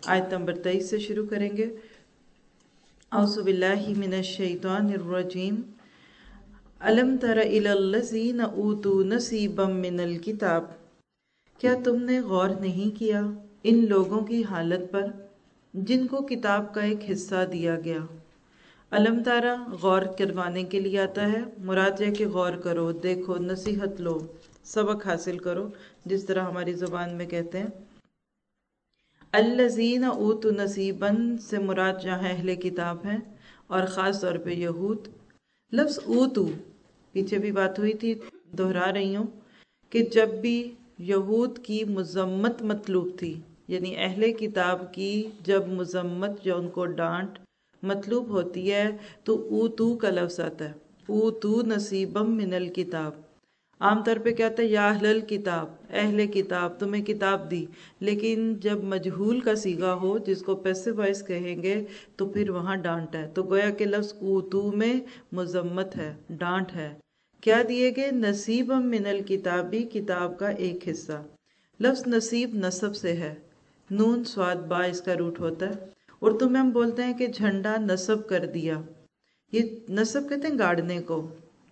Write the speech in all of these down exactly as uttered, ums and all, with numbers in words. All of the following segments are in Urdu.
آیت نمبر تیئیس سے شروع کریں گے۔ اعوذ باللہ من الشیطان الرجیم الم تر الی الذین اوتوا نصیبا من الکتاب، کیا تم نے غور نہیں کیا ان لوگوں کی حالت پر جن کو کتاب کا ایک حصہ دیا گیا۔ علم تارا غور کروانے کے لیے آتا ہے، مراد ہے کہ غور کرو، دیکھو، نصیحت لو، سبق حاصل کرو، جس طرح ہماری زبان میں کہتے ہیں۔ الذین اوتوا نصیبا سے مراد جہاں اہل کتاب ہیں اور خاص طور پہ یہود۔ لفظ اوتو پیچھے بھی بات ہوئی تھی، دہرا رہی ہوں کہ جب بھی یہود کی مذمت مطلوب تھی، یعنی اہل کتاب کی جب مذمت یا ان کو ڈانٹ مطلوب ہوتی ہے تو اوتو کا لفظ آتا ہے، اوتو نصیبا من الکتاب۔ عام طور پہ کہتا ہے یا اہل الکتاب، اہل کتاب تمہیں کتاب دی، لیکن جب مجہول کا صیغہ ہو جس کو پیسو وائس کہیں گے تو پھر وہاں ڈانٹ ہے، تو گویا کہ لفظ اوتو میں مذمت ہے، ڈانٹ ہے۔ کیا دیے گئے؟ نصیبا من الکتابی، کتاب کا ایک حصہ۔ لفظ نصیب نصب سے ہے، نون سواد با اس کا روٹ ہوتا ہے۔ اردو میں ہم بولتے ہیں کہ جھنڈا نصب کر دیا، یہ نصب کہتے ہیں گاڑنے کو،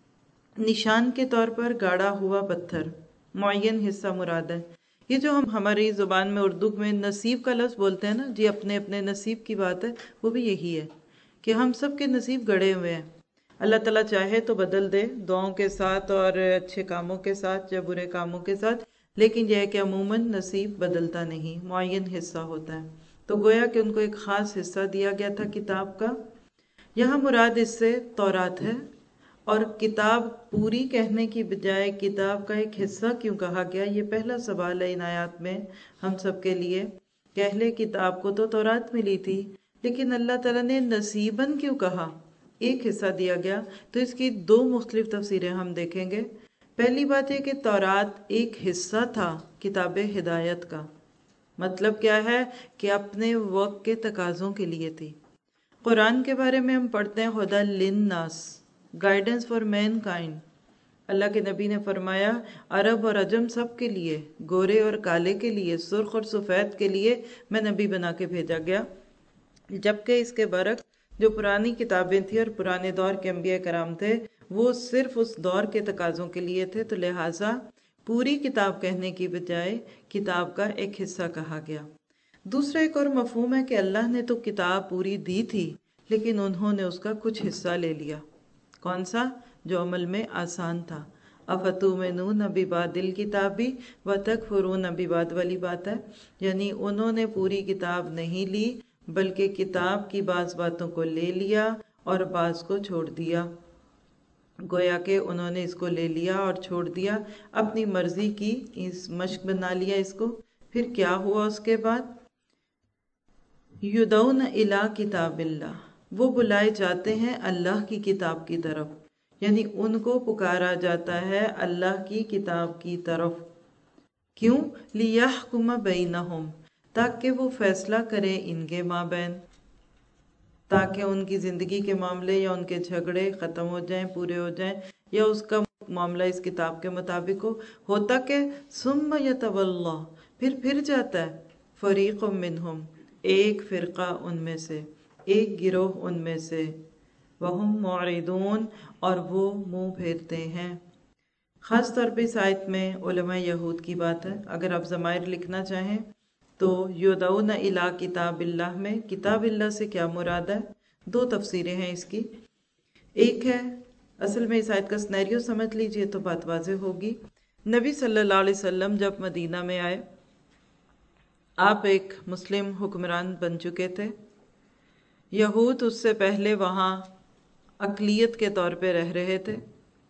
نشان کے طور پر گاڑا ہوا پتھر، معین حصہ مراد ہے۔ یہ جو ہم ہماری زبان میں اردو میں نصیب کا لفظ بولتے ہیں نا جی، اپنے اپنے نصیب کی بات ہے، وہ بھی یہی ہے کہ ہم سب کے نصیب گڑے ہوئے ہیں۔ اللہ تعالیٰ چاہے تو بدل دے دعاؤں کے ساتھ اور اچھے کاموں کے ساتھ یا برے کاموں کے ساتھ، لیکن یہ ہے کہ عموماً نصیب بدلتا نہیں، معین حصہ ہوتا ہے۔ تو گویا کہ ان کو ایک خاص حصہ دیا گیا تھا کتاب کا۔ یہاں مراد اس سے تورات ہے، اور کتاب پوری کہنے کی بجائے کتاب کا ایک حصہ کیوں کہا گیا؟ یہ پہلا سوال ہے ان آیات میں ہم سب کے لیے کہ اہل کتاب کو تو تورات ملی تھی، لیکن اللہ تعالیٰ نے نصیباً کیوں کہا؟ ایک حصہ دیا گیا۔ تو اس کی دو مختلف تفسیریں ہم دیکھیں گے۔ پہلی بات ہے کہ تورات ایک حصہ تھا کتاب ہدایت کا، مطلب کیا ہے کہ اپنے وقت کے تقاضوں کے لیے تھی۔ قرآن کے بارے میں ہم پڑھتے ہیں ہدی للناس، گائیڈنس فار مین کائنڈ۔ اللہ کے نبی نے فرمایا عرب اور عجم سب کے لیے، گورے اور کالے کے لیے، سرخ اور سفید کے لیے میں نبی بنا کے بھیجا گیا۔ جبکہ اس کے برعکس جو پرانی کتابیں تھیں اور پرانے دور کے انبیاء کرام تھے وہ صرف اس دور کے تقاضوں کے لیے تھے، تو لہٰذا پوری کتاب کہنے کی بجائے کتاب کا ایک حصہ کہا گیا۔ دوسرا ایک اور مفہوم ہے کہ اللہ نے تو کتاب پوری دی تھی لیکن انہوں نے اس کا کچھ حصہ لے لیا۔ کون سا؟ جو عمل میں آسان تھا۔ افتؤمنون ببعض الکتاب وتکفرون ببعض والی بات ہے، یعنی انہوں نے پوری کتاب نہیں لی بلکہ کتاب کی بعض باتوں کو لے لیا اور بعض کو چھوڑ دیا۔ گویا کہ انہوں نے اس کو لے لیا اور چھوڑ دیا، اپنی مرضی کی اس مشق بنا لیا اس کو۔ پھر کیا ہوا اس کے بعد؟ یدعون الی کتاب اللہ، وہ بلائے جاتے ہیں اللہ کی کتاب کی طرف، یعنی ان کو پکارا جاتا ہے اللہ کی کتاب کی طرف۔ کیوں؟ لیحکم بینہم، تاکہ وہ فیصلہ کرے ان کے مابین، تاکہ ان کی زندگی کے معاملے یا ان کے جھگڑے ختم ہو جائیں، پورے ہو جائیں، یا اس کا معاملہ اس کتاب کے مطابق ہو۔ ہوتا کہ ثم یتولی، پھر پھر جاتا ہے فریق منہم، ایک فرقہ ان میں سے، ایک گروہ ان میں سے، وہم معرضون، اور وہ منہ پھیرتے ہیں۔ خاص طور پہ اس آیت میں علماء یہود کی بات ہے۔ اگر آپ ضمائر لکھنا چاہیں تو یدعون الی کتاب اللہ میں کتاب اللہ سے کیا مراد ہے؟ دو تفسیریں ہیں اس کی۔ ایک ہے، اصل میں اس آیت کا سنیریو سمجھ لیجئے تو بات واضح ہوگی۔ نبی صلی اللہ علیہ وسلم جب مدینہ میں آئے، آپ ایک مسلم حکمران بن چکے تھے۔ یہود اس سے پہلے وہاں اقلیت کے طور پہ رہ رہے تھے۔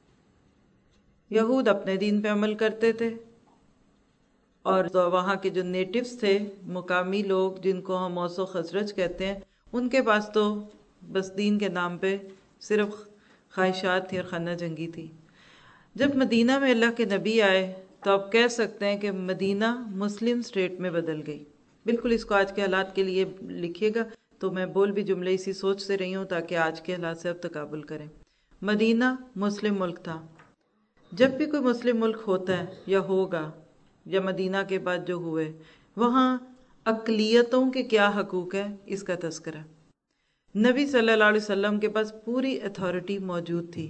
یہود اپنے دین پہ عمل کرتے تھے، اور وہاں کے جو نیٹیوز تھے، مقامی لوگ جن کو ہم اوس و خزرج کہتے ہیں، ان کے پاس تو بس دین کے نام پہ صرف خواہشات تھی اور خانہ جنگی تھی۔ جب مدینہ میں اللہ کے نبی آئے تو آپ کہہ سکتے ہیں کہ مدینہ مسلم سٹیٹ میں بدل گئی۔ بالکل اس کو آج کے حالات کے لیے لکھیے گا تو میں بول بھی جملے اسی سوچ سے رہی ہوں تاکہ آج کے حالات سے اب تقابل کریں۔ مدینہ مسلم ملک تھا۔ جب بھی کوئی مسلم ملک ہوتا ہے یا ہوگا، یا مدینہ کے بعد جو ہوئے، وہاں اقلیتوں کے کیا حقوق ہے اس کا تذکرہ. نبی صلی اللہ علیہ وسلم کے پاس پوری اتھارٹی موجود تھی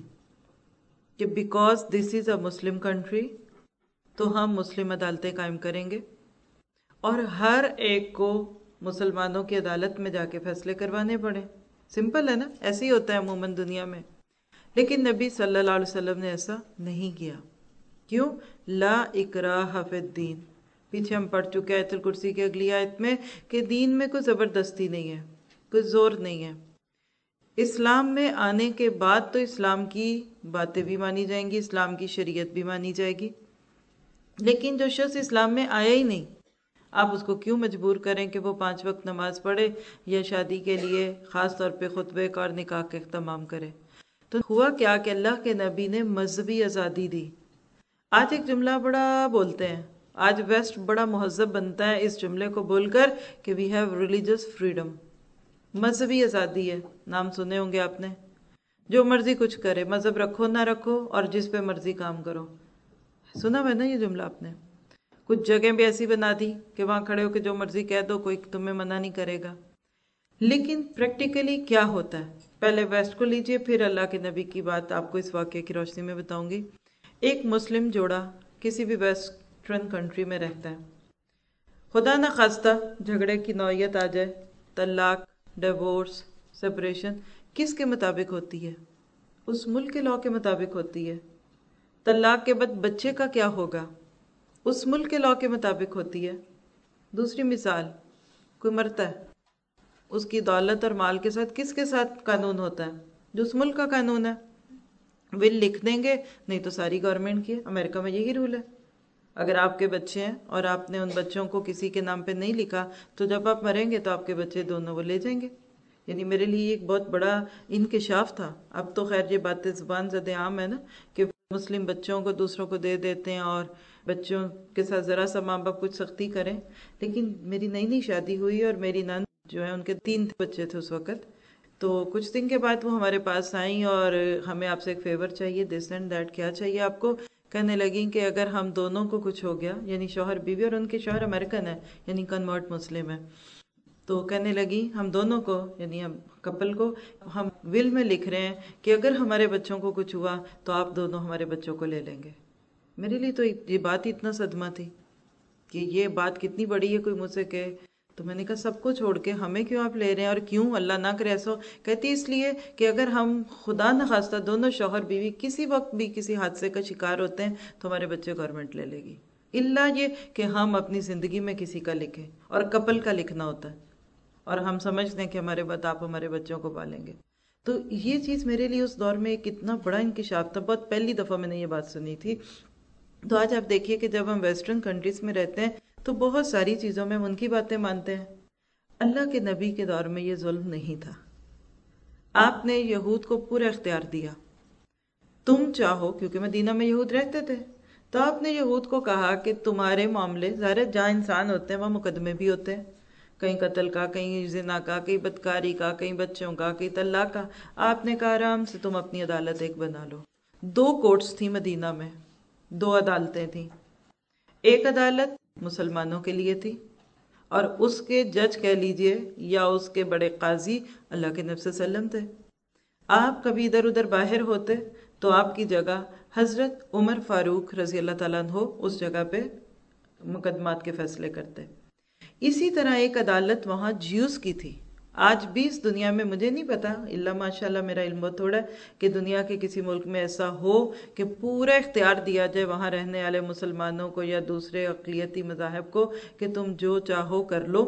کہ because this is a Muslim country تو ہم مسلم عدالتیں قائم کریں گے اور ہر ایک کو مسلمانوں کی عدالت میں جا کے فیصلے کروانے پڑے. سمپل ہے نا، ایسے ہی ہوتا ہے عموماً دنیا میں. لیکن نبی صلی اللہ علیہ وسلم نے ایسا نہیں کیا. کیوں؟ لا اکراہ فی الدین. پیچھے ہم پڑھ چکے آیت الکرسی کی اگلی آیت میں کہ دین میں کوئی زبردستی نہیں ہے، کوئی زور نہیں ہے. اسلام میں آنے کے بعد تو اسلام کی باتیں بھی مانی جائیں گی، اسلام کی شریعت بھی مانی جائے گی. لیکن جو شخص اسلام میں آیا ہی نہیں، آپ اس کو کیوں مجبور کریں کہ وہ پانچ وقت نماز پڑھے یا شادی کے لیے خاص طور پہ خطبے کا اور نکاح کا اہتمام کرے؟ تو ہوا کیا کہ اللہ کے نبی نے مذہبی آزادی دی. آج ایک جملہ بڑا بولتے ہیں، آج ویسٹ بڑا مہذب بنتا ہے اس جملے کو بول کر کہ وی ہیو ریلیجس فریڈم. مذہبی آزادی ہے، نام سنے ہوں گے آپ نے. جو مرضی کچھ کرے، مذہب رکھو نہ رکھو اور جس پہ مرضی کام کرو. سنا ہوا نا یہ جملہ آپ نے؟ کچھ جگہ بھی ایسی بنا دی کہ وہاں کھڑے ہو کے جو مرضی کہہ دو، کوئی تمہیں منع نہیں کرے گا. لیکن پریکٹیکلی کیا ہوتا ہے؟ پہلے ویسٹ کو لیجئے، پھر اللہ کے نبی کی بات آپ کو اس واقعے کی روشنی میں بتاؤں گی. ایک مسلم جوڑا کسی بھی ویسٹرن کنٹری میں رہتا ہے. خدا نہ خواستہ جھگڑے کی نوعیت آ جائے، طلاق، ڈیورس، سپریشن کس کے مطابق ہوتی ہے؟ اس ملک کے لاء کے مطابق ہوتی ہے. طلاق کے بعد بچے کا کیا ہوگا؟ اس ملک کے لاء کے مطابق ہوتی ہے. دوسری مثال، کوئی مرتا ہے، اس کی دولت اور مال کے ساتھ کس کے ساتھ قانون ہوتا ہے؟ جو اس ملک کا قانون ہے. ول لکھ دیں گے، نہیں تو ساری گورنمنٹ کی ہے. امریکہ میں یہی رول ہے. اگر آپ کے بچے ہیں اور آپ نے ان بچوں کو کسی کے نام پہ نہیں لکھا تو جب آپ مریں گے تو آپ کے بچے دونوں وہ لے جائیں گے. یعنی میرے لیے ایک بہت بڑا انکشاف تھا. اب تو خیر یہ باتیں زبان زد عام ہے نا کہ مسلم بچوں کو دوسروں کو دے دیتے ہیں اور بچوں کے ساتھ ذرا سا ماں باپ کچھ سختی کریں. لیکن میری نئی نئی شادی ہوئی اور میری نند جو ہے ان کے تین بچے تھے اس وقت، تو کچھ دن کے بعد وہ ہمارے پاس آئیں اور ہمیں آپ سے ایک فیور چاہیے، دس اینڈ دیٹ، کیا چاہیے آپ کو؟ کہنے لگیں کہ اگر ہم دونوں کو کچھ ہو گیا، یعنی شوہر بیوی، اور ان کے شوہر امریکن ہے یعنی کنورٹ مسلم ہے، تو کہنے لگی ہم دونوں کو، یعنی ہم کپل کو، ہم ول میں لکھ رہے ہیں کہ اگر ہمارے بچوں کو کچھ ہوا تو آپ دونوں ہمارے بچوں کو لے لیں گے. میرے لیے تو یہ بات ہی اتنا صدمہ تھی کہ یہ بات کتنی بڑی ہے کوئی مجھ سے کہے. تو میں نے کہا سب کو چھوڑ کے ہمیں کیوں آپ لے رہے ہیں، اور کیوں؟ اللہ نہ کرے ایسا. کہتی اس لیے کہ اگر ہم خدا نہ خواستہ دونوں شوہر بیوی کسی وقت بھی کسی حادثے کا شکار ہوتے ہیں تو ہمارے بچے گورنمنٹ لے لے گی، الا یہ کہ ہم اپنی زندگی میں کسی کا لکھیں، اور کپل کا لکھنا ہوتا ہے، اور ہم سمجھتے ہیں کہ ہمارے بعد آپ ہمارے بچوں کو پالیں گے. تو یہ چیز میرے لیے اس دور میں ایک اتنا بڑا انکشاف تھا. بہت پہلی دفعہ میں نے یہ بات سنی تھی. تو آج آپ دیکھیے کہ جب ہم ویسٹرن کنٹریز میں رہتے ہیں تو بہت ساری چیزوں میں ہم ان کی باتیں مانتے ہیں. اللہ کے نبی کے دور میں یہ ظلم نہیں تھا. آپ نے یہود کو پورا اختیار دیا. تم چاہو، کیونکہ مدینہ میں یہود رہتے تھے، تو آپ نے یہود کو کہا کہ تمہارے معاملے، ظاہر جہاں انسان ہوتے ہیں وہاں مقدمے بھی ہوتے ہیں، کہیں قتل کا، کہیں زنا کا، کہیں بدکاری کا، کہیں بچوں کا، کہیں طلاق کا. آپ نے کہا آرام سے تم اپنی عدالت ایک بنا لو. دو کورٹس تھیں مدینہ میں، دو عدالتیں تھیں. ایک عدالت مسلمانوں کے لیے تھی اور اس کے جج کہہ لیجئے یا اس کے بڑے قاضی اللہ کے نبی صلی اللہ علیہ وسلم تھے. آپ کبھی ادھر ادھر باہر ہوتے تو آپ کی جگہ حضرت عمر فاروق رضی اللہ تعالیٰ عنہ اس جگہ پہ مقدمات کے فیصلے کرتے. اسی طرح ایک عدالت وہاں جیوز کی تھی. آج بھی اس دنیا میں مجھے نہیں پتا، اللہ ماشاءاللہ میرا علم بہت تھوڑا ہے، کہ دنیا کے کسی ملک میں ایسا ہو کہ پورا اختیار دیا جائے وہاں رہنے والے مسلمانوں کو یا دوسرے اقلیتی مذاہب کو کہ تم جو چاہو کر لو،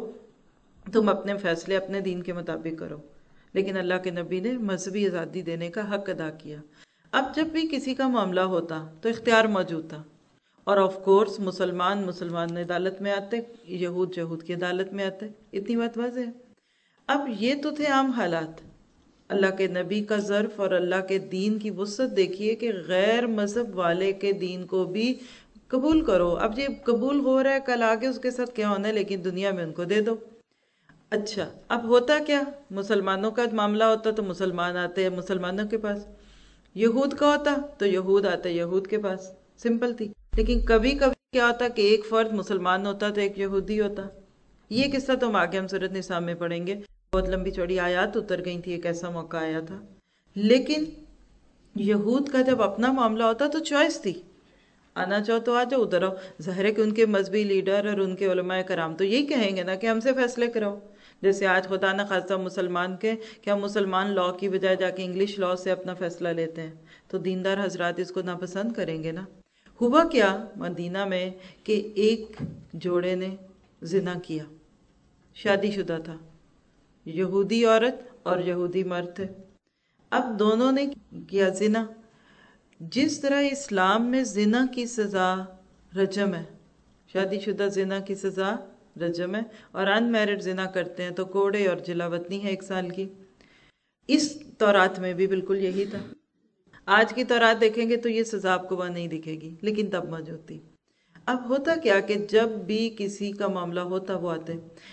تم اپنے فیصلے اپنے دین کے مطابق کرو. لیکن اللہ کے نبی نے مذہبی آزادی دینے کا حق ادا کیا. اب جب بھی کسی کا معاملہ ہوتا تو اختیار موجود تھا، اور آف کورس مسلمان مسلمان عدالت میں آتے، یہود یہود کی عدالت میں آتے. اتنی بات واضح ہے. اب یہ تو تھے عام حالات. اللہ کے نبی کا ظرف اور اللہ کے دین کی وسعت دیکھیے کہ غیر مذہب والے کے دین کو بھی قبول کرو. اب یہ قبول ہو رہا ہے، کل آگے اس کے ساتھ کیا ہونا ہے، لیکن دنیا میں ان کو دے دو. اچھا اب ہوتا کیا؟ مسلمانوں کا معاملہ ہوتا تو مسلمان آتے ہیں مسلمانوں کے پاس، یہود کا ہوتا تو یہود آتے یہود کے پاس. سمپل تھی. لیکن کبھی کبھی کیا ہوتا کہ ایک فرد مسلمان ہوتا تو ایک یہودی ہوتا. یہ قصہ تو ہم آگے ہم سورۃ نساء میں پڑھیں گے، بہت لمبی چوڑی آیات اتر گئی تھی، ایک ایسا موقع آیا تھا. لیکن یہود کا جب اپنا معاملہ ہوتا تو چوائس تھی، آنا چاہو تو آ جاؤ، ادھر آؤ. ظاہر ہے کہ ان کے مذہبی لیڈر اور ان کے علماء کرام تو یہی کہیں گے نا کہ ہم سے فیصلے کراؤ. جیسے آج خدا نہ خواستہ مسلمان کے کہ ہم مسلمان لاء کی بجائے جا کے انگلش لاء سے اپنا فیصلہ لیتے ہیں، تو دیندار حضرات اس کو ناپسند کریں گے نا. ہوا کیا مدینہ میں کہ ایک جوڑے نے زنا کیا، شادی شدہ تھا، یہودی عورت اور یہودی مرد تھے. اب دونوں نے کیا زنا. جس طرح اسلام میں زنا کی سزا رجم ہے، شادی شدہ زنا کی سزا رجم ہے، اور ان میرڈ زنا کرتے ہیں تو کوڑے اور جلاوطنی ہے ایک سال کی. اس تورات میں بھی بالکل یہی تھا. آج کی تورات دیکھیں گے تو یہ سزا آپ کو وہاں نہیں دکھے گی، لیکن تب موجود تھی. اب ہوتا کیا کہ جب بھی کسی کا معاملہ ہوتا وہ آتے.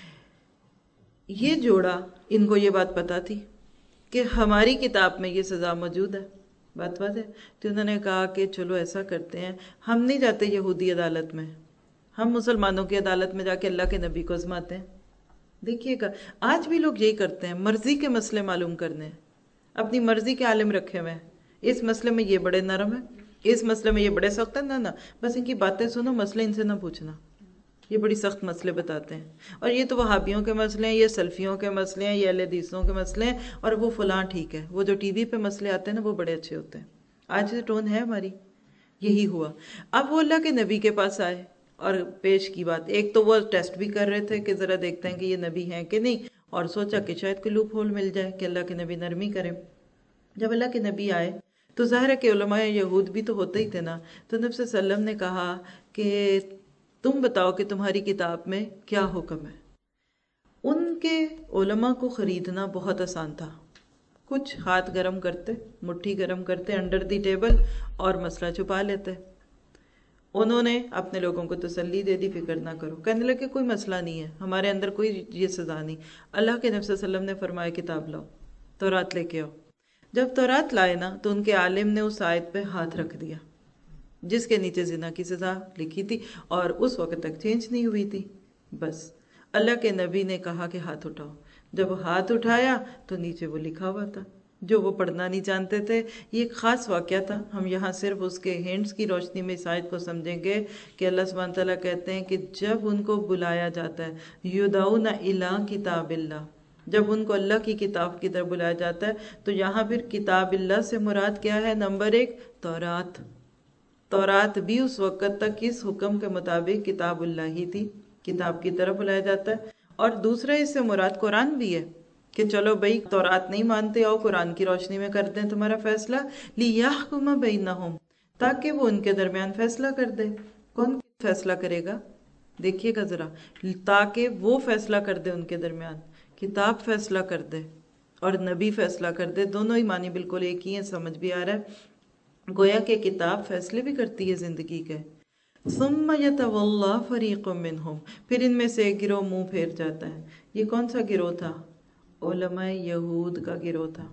یہ جوڑا، ان کو یہ بات پتا تھی کہ ہماری کتاب میں یہ سزا موجود ہے، بات بات ہے. تو انہوں نے کہا کہ چلو ایسا کرتے ہیں، ہم نہیں جاتے یہودی عدالت میں، ہم مسلمانوں کی عدالت میں جا کے اللہ کے نبی کو آزماتے ہیں. دیکھیے گا آج بھی لوگ یہی کرتے ہیں، مرضی کے مسئلے معلوم کرنے، اپنی مرضی کے عالم رکھے ہوئے ہیں. اس مسئلے میں یہ بڑے نرم ہیں، اس مسئلے میں یہ بڑے سخت ہیں. نہ نہ بس ان کی باتیں سنو، مسئلے ان سے نہ پوچھنا. یہ بڑی سخت مسئلے بتاتے ہیں، اور یہ تو وہابیوں کے مسئلے ہیں، یہ سلفیوں کے مسئلے ہیں، یہ اہل حدیثوں کے مسئلے ہیں، اور وہ فلاں ٹھیک ہے. وہ جو ٹی وی پہ مسئلے آتے ہیں نا وہ بڑے اچھے ہوتے ہیں. آج سے ٹون ہے ہماری. یہی ہوا. اب وہ اللہ کے نبی کے پاس آئے اور پیش کی بات. ایک تو وہ ٹیسٹ بھی کر رہے تھے کہ ذرا دیکھتے ہیں کہ یہ نبی ہیں کہ نہیں، اور سوچا کہ شاید کوئی لوپ ہول مل جائے کہ اللہ کے نبی نرمی کرے. جب اللہ کے نبی آئے تو ظاہر ہے کہ علماء یہود بھی تو ہوتے ہی تھے نا. تو نبی صلی اللہ علیہ وسلم نے کہا کہ تم بتاؤ کہ تمہاری کتاب میں کیا حکم ہے. ان کے علماء کو خریدنا بہت آسان تھا. کچھ ہاتھ گرم کرتے، مٹھی گرم کرتے انڈر دی ٹیبل، اور مسئلہ چھپا لیتے. انہوں نے اپنے لوگوں کو تسلی دے دی، فکر نہ کرو. کہنے لگے کوئی مسئلہ نہیں ہے، ہمارے اندر کوئی یہ سزا نہیں. اللہ کے نبی صلی اللہ علیہ وسلم نے فرمایا کتاب لاؤ، تورات لے کے آؤ. جب تورات لائے نا تو ان کے عالم نے اس آیت پہ ہاتھ رکھ دیا جس کے نیچے زنا کی سزا لکھی تھی، اور اس وقت تک چینج نہیں ہوئی تھی. بس اللہ کے نبی نے کہا کہ ہاتھ اٹھاؤ. جب ہاتھ اٹھایا تو نیچے وہ لکھا ہوا تھا جو وہ پڑھنا نہیں جانتے تھے. یہ ایک خاص واقعہ تھا. ہم یہاں صرف اس کے ہینڈز کی روشنی میں اس آیت کو سمجھیں گے کہ اللہ سبحانہ تعالیٰ کہتے ہیں کہ جب ان کو بلایا جاتا ہے یدعون الی کتاب اللہ، جب ان کو اللہ کی کتاب کی طرف بلایا جاتا ہے تو یہاں پھر کتاب اللہ سے مراد کیا ہے؟ نمبر ایک تورات. تورات بھی اس وقت تک اس حکم کے مطابق کتاب اللہ ہی تھی، کتاب کی طرف بلایا جاتا ہے. اور دوسرا اس سے مراد قرآن بھی ہے کہ چلو بھئی تورات نہیں مانتے، آؤ قرآن کی روشنی میں کرتے ہیں تمہارا فیصلہ. لیحکم بینہم، تاکہ وہ ان کے درمیان فیصلہ کر دے. کون فیصلہ کرے گا؟ دیکھیے گا ذرا. تاکہ وہ فیصلہ کر دے ان کے درمیان، کتاب فیصلہ کر دے اور نبی فیصلہ کر دے. دونوں ہی معنی بالکل ایک ہی ہیں، سمجھ بھی آ رہا ہے. گویا کہ کتاب فیصلے بھی کرتی ہے زندگی کے. ثم یتولی فریق منہم، پھر ان میں سے ایک گروہ منہ پھیر جاتا ہے. یہ کون سا گروہ تھا؟ علماء یہود کا گروہ تھا.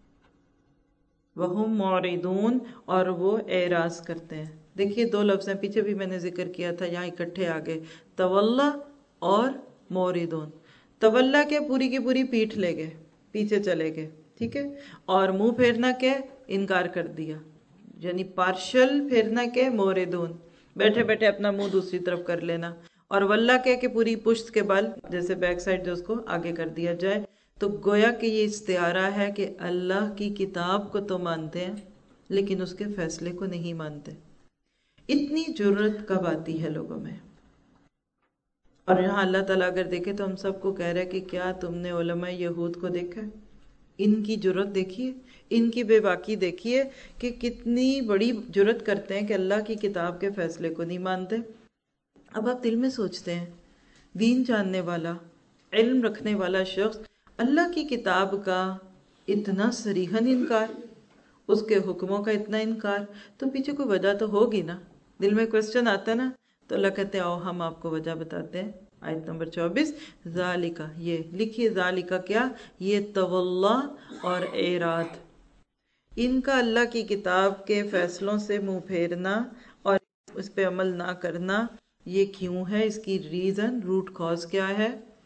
وہم معرضون، اور وہ اعراض کرتے ہیں. دیکھیے دو لفظ ہیں، پیچھے بھی میں نے ذکر کیا تھا، یہاں اکٹھے آ گئے، تولا اور معرضون. تولا کے پوری کی پوری پیٹھ لے گئے، پیچھے چلے گئے، ٹھیک ہے. اور منہ پھیرنا کے انکار کر دیا، یعنی پارشل پھیرنا کے معرضون، بیٹھے بیٹھے اپنا منہ دوسری طرف کر لینا. اور واللہ کہ کہ پوری پشت کے بل، جیسے بیک سائڈ جو اس کو آگے کر دیا جائے. تو گویا کہ یہ استعارہ ہے کہ اللہ کی کتاب کو تو مانتے ہیں لیکن اس کے فیصلے کو نہیں مانتے. اتنی جرت کب آتی ہے لوگوں میں؟ اور یہاں اللہ تعالیٰ اگر دیکھے تو ہم سب کو کہہ رہا ہے کہ کیا تم نے علماء یہود کو دیکھا ہے؟ ان کی جرت دیکھیے، ان کی بے باکی دیکھیے کہ کتنی بڑی جرت کرتے ہیں کہ اللہ کی کتاب کے فیصلے کو نہیں مانتے. اب آپ دل میں سوچتے ہیں، دین جاننے والا، علم رکھنے والا شخص اللہ کی کتاب کا اتنا صریحاً انکار، اس کے حکموں کا اتنا انکار، تو پیچھے کوئی وجہ تو ہوگی نا. دل میں کوسچن آتا ہے نا. تو اللہ کہتے ہیں آؤ ہم آپ کو وجہ بتاتے ہیں. آیت نمبر چوبیس، ذالکہ، یہ لکھیے ذالکہ کیا؟ یہ تولا اور اعراض، ان کا اللہ کی کتاب کے فیصلوں سے منہ پھیرنا اور اس پہ عمل نہ کرنا. یہ کیوں ہے؟ اس کی ریزن، روٹ کاز کیا ہے؟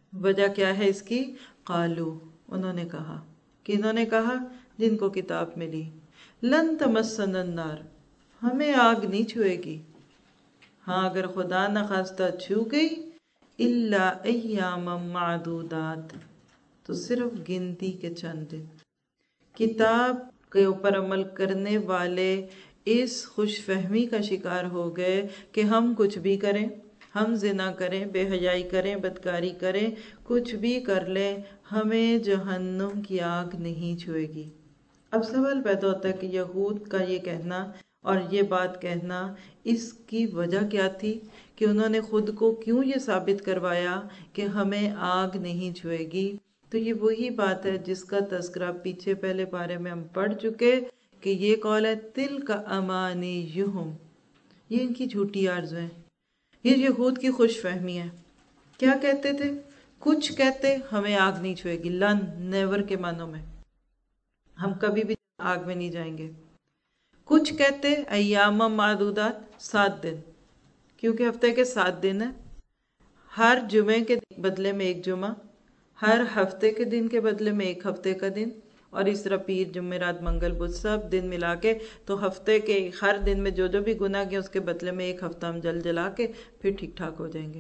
وجہ کیا ہے اس کی؟ قالو، انہوں نے کہا، کہ انہوں نے کہا جن کو کتاب ملی، لن تمسنا النار، ہمیں آگ نہیں چھوئے گی، ہاں اگر خدا نخواستہ چھو گئی، الا ایام معدودات، تو صرف گنتی کے چند دن۔ کتاب کے اوپر عمل کرنے والے اس خوش فہمی کا شکار ہو گئے کہ ہم کچھ بھی کریں، ہم زنا کریں، بے حیائی کریں، بدکاری کریں، کچھ بھی کر لیں، ہمیں جہنم کی آگ نہیں چھوئے گی۔ اب سوال پیدا ہوتا ہے کہ یہود کا یہ کہنا اور یہ بات کہنا، اس کی وجہ کیا تھی کہ انہوں نے خود کو کیوں یہ ثابت کروایا کہ ہمیں آگ نہیں چھوئے گی؟ تو یہ وہی بات ہے جس کا تذکرہ پیچھے پہلے پارے میں ہم پڑھ چکے کہ یہ قول ہے تِلْکَ أَمَانِيُّهُمْ، یہ ان کی جھوٹی آرزو ہیں، یہ یہود کی خوش فہمی ہے۔ کیا کہتے تھے؟ کچھ کہتے ہمیں آگ نہیں چھوئے گی، لن، نیور کے معنوں میں، ہم کبھی بھی آگ میں نہیں جائیں گے۔ کچھ کہتے ایام معدودات، سات دن، کیونکہ ہفتے کے سات دن ہیں، ہر جمعے کے بدلے میں ایک جمعہ، ہر ہفتے کے دن کے بدلے میں ایک ہفتے کا دن، اور اس طرح پیر، جمعرات، منگل، بدھ سب دن ملا کے، تو ہفتے کے ہر دن میں جو جو بھی گناہ کیا اس کے بدلے میں ایک ہفتہ ہم جل جلا کے پھر ٹھیک ٹھاک ہو جائیں گے۔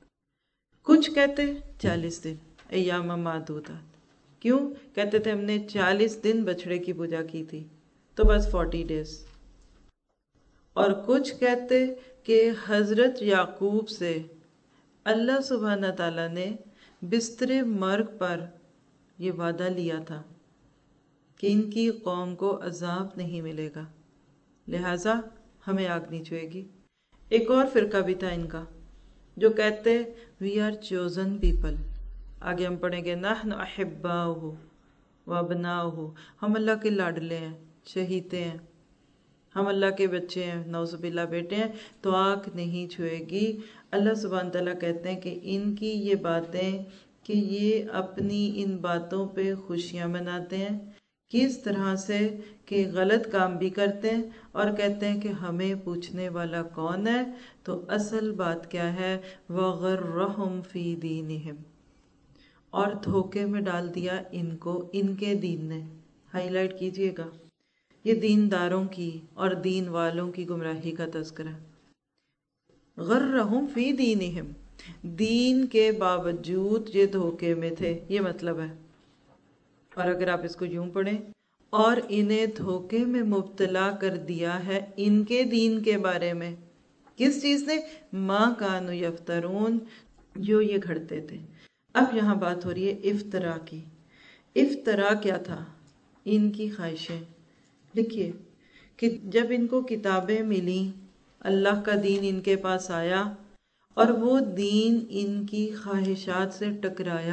کچھ کہتے چالیس دن، ایام معدودات، کیوں؟ کہتے تھے ہم نے چالیس دن بچڑے کی پوجا کی تھی، تو بس فورٹی ڈیز۔ اور کچھ کہتے کہ حضرت یعقوب سے اللہ سبحانہ تعالیٰ نے بستر مرگ پر یہ وعدہ لیا تھا کہ ان کی قوم کو عذاب نہیں ملے گا، لہٰذا ہمیں آگ نہیں چھوئے گی۔ ایک اور فرقہ بھی تھا ان کا جو کہتے وی آر چوزن پیپل، آگے ہم پڑھیں گے نحن احباؤہ وابناؤہ، ہم اللہ کے لاڈلے ہیں، شہیدے ہیں، ہم اللہ کے بچے ہیں، نعوذ باللہ بیٹے ہیں، تو آگ نہیں چھوئے گی۔ اللہ سبحانہ تعالیٰ کہتے ہیں کہ ان کی یہ باتیں، کہ یہ اپنی ان باتوں پہ خوشیاں مناتے ہیں، کس طرح سے کہ غلط کام بھی کرتے ہیں اور کہتے ہیں کہ ہمیں پوچھنے والا کون ہے؟ تو اصل بات کیا ہے؟ وَغَرَّهُمْ فِي دِينِهِمْ، اور دھوکے میں ڈال دیا ان کو ان کے دین نے۔ ہائی لائٹ کیجئے گا، یہ دینداروں کی اور دین والوں کی گمراہی کا تذکرہ۔ غرہم فی دینہم، دین کے باوجود یہ دھوکے میں تھے، یہ مطلب ہے۔ اور اگر آپ اس کو یوں پڑھیں، اور انہیں دھوکے میں مبتلا کر دیا ہے ان کے دین کے بارے میں، کس چیز نے؟ ما کانوا یفترون، جو یہ گھڑتے تھے۔ اب یہاں بات ہو رہی ہے افطرا کی۔ افطرا کیا تھا؟ ان کی خواہشیں۔ لکھیے کہ جب ان کو کتابیں ملیں، اللہ کا دین ان کے پاس آیا اور وہ دین ان کی خواہشات سے ٹکرایا،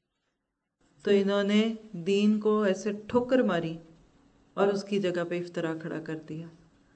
تو انہوں نے دین کو ایسے ٹھوکر ماری اور اس کی جگہ پہ افطرا کھڑا کر دیا۔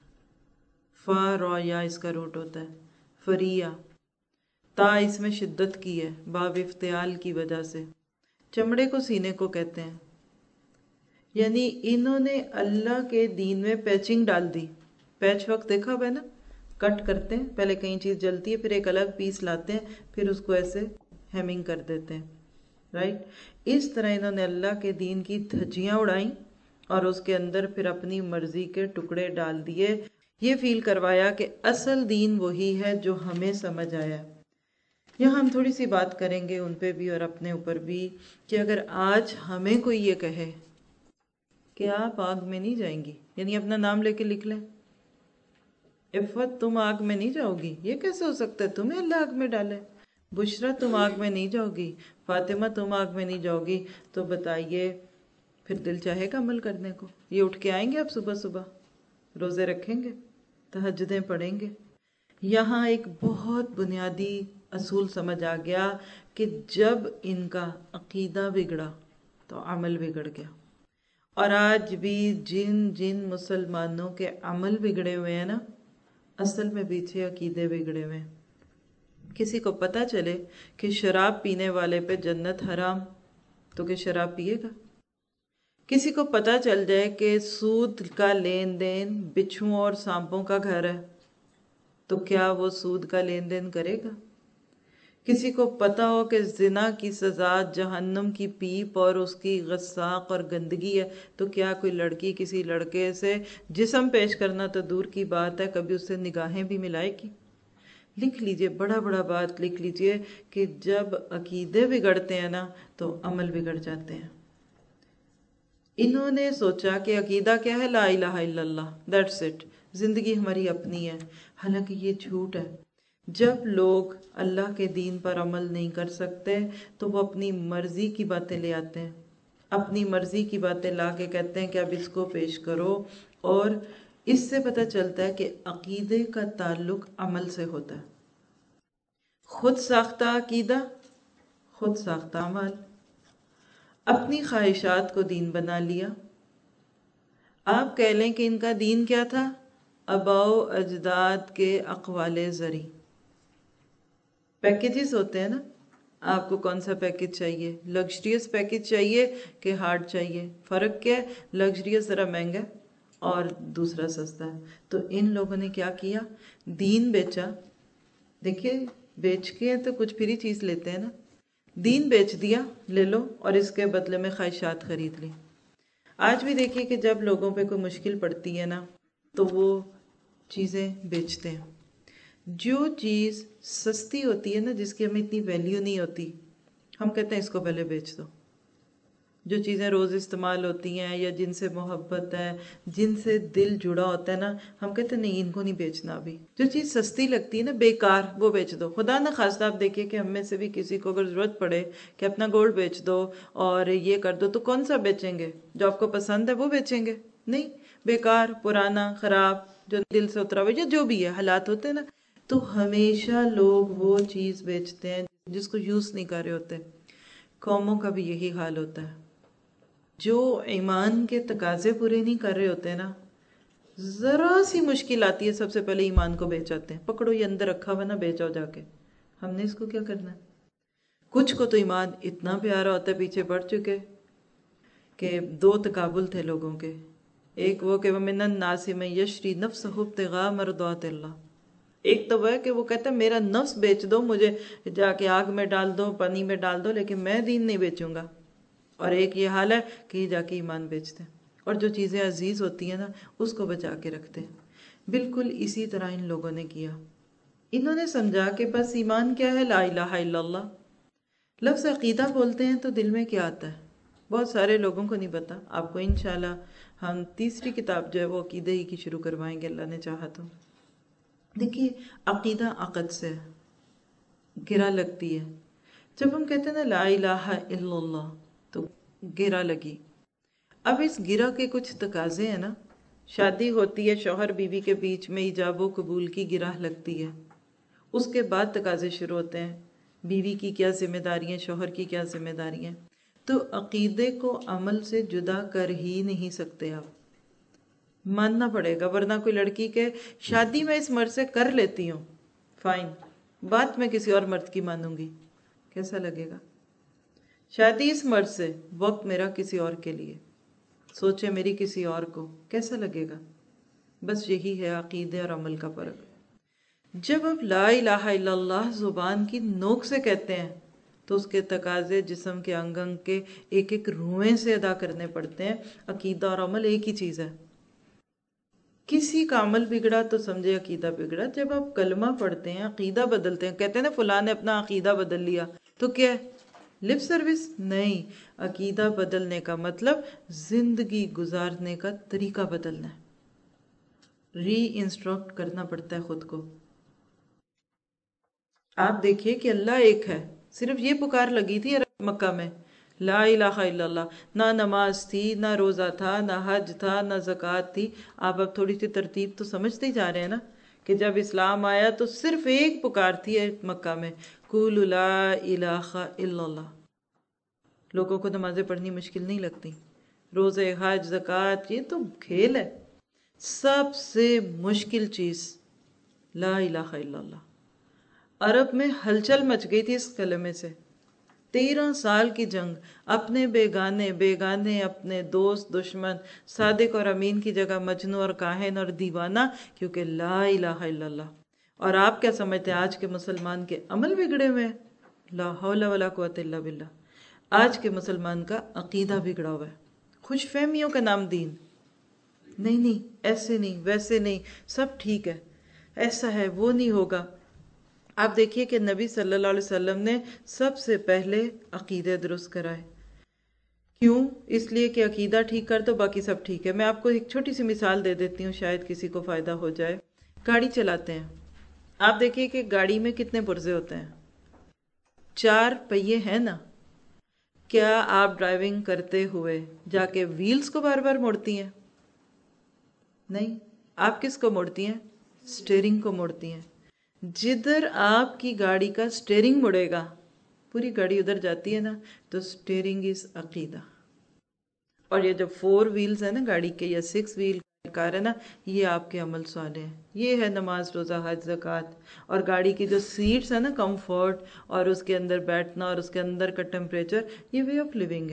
فا را یا اس کا روٹ ہوتا ہے، فریا، تا اس میں شدت کی ہے باب افتعال کی وجہ سے، چمڑے کو سینے کو کہتے ہیں، یعنی انہوں نے اللہ کے دین میں پیچنگ ڈال دی۔ پیچ وقت دیکھا ہوا ہے نا، کٹ کرتے ہیں، پہلے کہیں چیز جلتی ہے پھر ایک الگ پیس لاتے ہیں پھر اس کو ایسے ہیمنگ کر دیتے ہیں، رائٹ؟ اس طرح انہوں نے اللہ کے دین کی دھجیاں اڑائیں اور اس کے اندر پھر اپنی مرضی کے ٹکڑے ڈال دیے، یہ فیل کروایا کہ اصل دین وہی ہے جو ہمیں سمجھ آیا۔ یہاں ہم تھوڑی سی بات کریں گے ان پہ بھی اور اپنے اوپر بھی، کہ اگر آج ہمیں کوئی یہ کہے کہ آپ آگ میں نہیں جائیں گی، یعنی اپنا نام لے کے لکھ لیں، عفت تم آگ میں نہیں جاؤ گی، یہ کیسے ہو سکتا ہے؟ تمہیں اللہ آگ میں ڈالے۔ بشرا تم آگ میں نہیں جاؤ گی، فاطمہ تم آگ میں نہیں جاؤ گی، تو بتائیے پھر دل چاہے گا عمل کرنے کو؟ یہ اٹھ کے آئیں گے اب صبح صبح، روزے رکھیں گے، تہجدیں پڑھیں گے؟ یہاں ایک بہت بنیادی اصول سمجھ آ گیا کہ جب ان کا عقیدہ بگڑا تو عمل بگڑ گیا۔ اور آج بھی جن جن مسلمانوں کے عمل بگڑے ہوئے ہیں نا، اصل میں پیچھے عقیدے بگڑے ہوئے ہیں۔ کسی کو پتہ چلے کہ شراب پینے والے پہ جنت حرام، تو کہ شراب پیے گا؟ کسی کو پتہ چل جائے کہ سود کا لین دین بچھوؤں اور سانپوں کا گھر ہے، تو کیا وہ سود کا لین دین کرے گا؟ کسی کو پتا ہو کہ زنا کی سزا جہنم کی پیپ اور اس کی غساق اور گندگی ہے، تو کیا کوئی لڑکی کسی لڑکے سے جسم پیش کرنا تو دور کی بات ہے کبھی اس سے نگاہیں بھی ملائے گی؟ لکھ لیجئے، بڑا بڑا بات لکھ لیجئے کہ جب عقیدے بگڑتے ہیں نا تو عمل بگڑ جاتے ہیں۔ انہوں نے سوچا کہ عقیدہ کیا ہے؟ لا الہ الا اللہ، دیٹس اٹ، زندگی ہماری اپنی ہے، حالانکہ یہ جھوٹ ہے۔ جب لوگ اللہ کے دین پر عمل نہیں کر سکتے تو وہ اپنی مرضی کی باتیں لے آتے ہیں، اپنی مرضی کی باتیں لا کے کہتے ہیں کہ اب اس کو پیش کرو، اور اس سے پتہ چلتا ہے کہ عقیدے کا تعلق عمل سے ہوتا ہے۔ خود ساختہ عقیدہ، خود ساختہ عمل۔ اپنی خواہشات کو دین بنا لیا۔ آپ کہہ لیں کہ ان کا دین کیا تھا؟ آباء و اجداد کے اقوال زرعی۔ پیکیجز ہوتے ہیں نا، آپ کو کون سا پیکیج چاہیے؟ لگژریس پیکیج چاہیے کہ ہارڈ چاہیے؟ فرق کیا ہے؟ لگژریس ذرا مہنگا اور دوسرا سستا ہے۔ تو ان لوگوں نے کیا کیا؟ دین بیچا۔ دیکھیے، بیچ کے تو کچھ فری چیز لیتے ہیں نا، دین بیچ دیا، لے لو، اور اس کے بدلے میں خواہشات خرید لی۔ آج بھی دیکھیے کہ جب لوگوں پہ کوئی مشکل پڑتی ہے نا تو وہ چیزیں بیچتے ہیں۔ جو چیز سستی ہوتی ہے نا، جس کی ہمیں اتنی ویلیو نہیں ہوتی، ہم کہتے ہیں اس کو پہلے بیچ دو۔ جو چیزیں روز استعمال ہوتی ہیں یا جن سے محبت ہے، جن سے دل جڑا ہوتا ہے نا، ہم کہتے ہیں نہیں، ان کو نہیں بیچنا ابھی۔ جو چیز سستی لگتی ہے نا، بیکار، وہ بیچ دو۔ خدا نہ خواستہ آپ دیکھیے کہ ہم میں سے بھی کسی کو اگر ضرورت پڑے کہ اپنا گولڈ بیچ دو اور یہ کر دو، تو کون سا بیچیں گے؟ جو آپ کو پسند ہے وہ بیچیں گے؟ نہیں، بیکار، پرانا، خراب، جو دل سے اترا ہوا، یا جو بھی ہے، حالات ہوتے ہیں نا۔ تو ہمیشہ لوگ وہ چیز بیچتے ہیں جس کو یوز نہیں کر رہے ہوتے۔ قوموں کا بھی یہی حال ہوتا ہے، جو ایمان کے تقاضے پورے نہیں کر رہے ہوتے نا، ذرا سی مشکل آتی ہے سب سے پہلے ایمان کو بیچاتے ہیں۔ پکڑو، یہ اندر رکھا ہوا نا، بیچاؤ جا کے، ہم نے اس کو کیا کرنا ہے؟ کچھ کو تو ایمان اتنا پیارا ہوتا ہے، پیچھے پڑ چکے کہ دو تقابل تھے لوگوں کے۔ ایک وہ کہ وَمِنَ النَّاسِ مَن يَشْرِي نَفْسَهُ ابْتِغَاءَ مَرْضَاتِ اللَّهِ، ایک تو وہ ہے کہ وہ کہتا ہے میرا نفس بیچ دو، مجھے جا کے آگ میں ڈال دو، پانی میں ڈال دو، لیکن میں دین نہیں بیچوں گا۔ اور ایک یہ حال ہے کہ یہ جا کے ایمان بیچتے ہیں، اور جو چیزیں عزیز ہوتی ہیں نا اس کو بچا کے رکھتے ہیں۔ بالکل اسی طرح ان لوگوں نے کیا۔ انہوں نے سمجھا کہ بس ایمان کیا ہے؟ لا الہ الا اللہ۔ لفظ عقیدہ بولتے ہیں تو دل میں کیا آتا ہے؟ بہت سارے لوگوں کو نہیں پتا۔ آپ کو انشاءاللہ ہم تیسری کتاب جو ہے وہ عقیدہ ہی کی شروع کروائیں گے، اللہ نے چاہا تو۔ دیکھیے، عقیدہ عقد سے گرہ لگتی ہے۔ جب ہم کہتے ہیں نا لا الہ الا اللہ تو گرہ لگی۔ اب اس گرہ کے کچھ تقاضے ہیں نا، شادی ہوتی ہے، شوہر بیوی کے بیچ میں ایجاب و قبول کی گرہ لگتی ہے، اس کے بعد تقاضے شروع ہوتے ہیں، بیوی کی کیا ذمہ داریاں، شوہر کی کیا ذمہ داریاں۔ تو عقیدے کو عمل سے جدا کر ہی نہیں سکتے آپ، ماننا پڑے گا، ورنہ کوئی لڑکی کے شادی میں اس مرد سے کر لیتی ہوں، فائن، بات میں کسی اور مرد کی مانوں گی، کیسا لگے گا؟ شادی اس مرد سے، وقت میرا کسی اور کے لیے، سوچے میری کسی اور کو، کیسا لگے گا؟ بس یہی ہے عقیدے اور عمل کا فرق۔ جب آپ لا الہ الا اللہ زبان کی نوک سے کہتے ہیں تو اس کے تقاضے جسم کے انگ انگ کے ایک ایک روئیں سے ادا کرنے پڑتے ہیں۔ عقیدہ اور عمل ایک ہی چیز ہے۔ کسی کا عمل بگڑا تو سمجھے عقیدہ بگڑا۔ جب آپ کلمہ پڑھتے ہیں، عقیدہ بدلتے ہیں، کہتے ہیں نا فلاں نے اپنا عقیدہ بدل لیا، تو کیا ہے؟ Lip service? نہیں، عقیدہ بدلنے کا مطلب زندگی گزارنے کا طریقہ بدلنا ہے، ری انسٹرکٹ کرنا پڑتا ہے خود کو۔ آپ دیکھیے کہ اللہ ایک ہے، صرف یہ پکار لگی تھی عرب مکہ میں، لا الہ الا اللہ، نہ نماز تھی، نہ روزہ تھا، نہ حج تھا، نہ زکوٰۃ تھی۔ آپ اب تھوڑی سی ترتیب تو سمجھتے ہی جا رہے ہیں نا کہ جب اسلام آیا تو صرف ایک پکار تھی مکہ میں، قولوا لا الہ الا اللہ۔ لوگوں کو نمازیں پڑھنی مشکل نہیں لگتی، روزے، حج، زکوٰۃ، یہ تو کھیل ہے۔ سب سے مشکل چیز لا الہ الا اللہ۔ عرب میں ہلچل مچ گئی تھی اس کلمے سے، تیرہ سال کی جنگ، اپنے بیگانے بیگانے، اپنے دوست دشمن، صادق اور امین کی جگہ مجنون اور کاہن اور دیوانہ، کیونکہ لا الہ الا اللہ۔ اور آپ کیا سمجھتے ہیں آج کے مسلمان کے عمل بگڑے ہوئے ہیں؟ لا حول ولا قوت الا باللہ. آج کے مسلمان کا عقیدہ بگڑا ہوا ہے. خوش فہمیوں کا نام دین. نہیں نہیں ایسے نہیں ویسے نہیں سب ٹھیک ہے، ایسا ہے وہ نہیں ہوگا. آپ دیکھیے کہ نبی صلی اللہ علیہ وسلم نے سب سے پہلے عقیدے درست کرائے. کیوں؟ اس لیے کہ عقیدہ ٹھیک کر تو باقی سب ٹھیک ہے. میں آپ کو ایک چھوٹی سی مثال دے دیتی ہوں، شاید کسی کو فائدہ ہو جائے. گاڑی چلاتے ہیں، آپ دیکھیے کہ گاڑی میں کتنے پرزے ہوتے ہیں؟ چار پہیے ہیں نا. کیا آپ ڈرائیونگ کرتے ہوئے جا کے ویلز کو بار بار موڑتی ہیں؟ نہیں. آپ کس کو موڑتی ہیں؟ سٹیرنگ کو موڑتی ہیں. جدھر آپ کی گاڑی کا سٹیرنگ مڑے گا پوری گاڑی ادھر جاتی ہے نا. تو سٹیرنگ از عقیدہ. اور یہ جو فور ویلز ہے نا گاڑی کے یا سکس ویل کار ہے نا، یہ آپ کے عمل صالح ہیں. یہ ہے نماز، روزہ، حج، زکوٰۃ. اور گاڑی کی جو سیٹس ہیں نا، کمفرٹ اور اس کے اندر بیٹھنا اور اس کے اندر کا ٹیمپریچر، یہ وے آف لیونگ ہے.